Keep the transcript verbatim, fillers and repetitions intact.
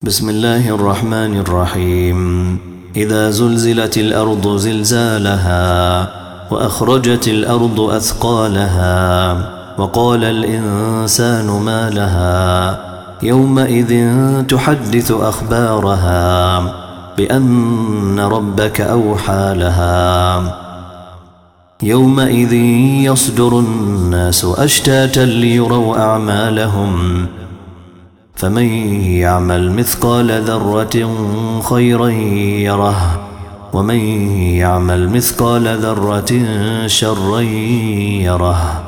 بسم الله الرحمن الرحيم. إذا زلزلت الأرض زلزالها وأخرجت الأرض أثقالها وقال الإنسان ما لها يومئذ تحدث أخبارها بأن ربك أوحى لها يومئذ يصدر الناس أشتاتا ليروا أعمالهم فمن يعمل مثقال ذرة خيرا يره ومن يعمل مثقال ذرة شرا يره.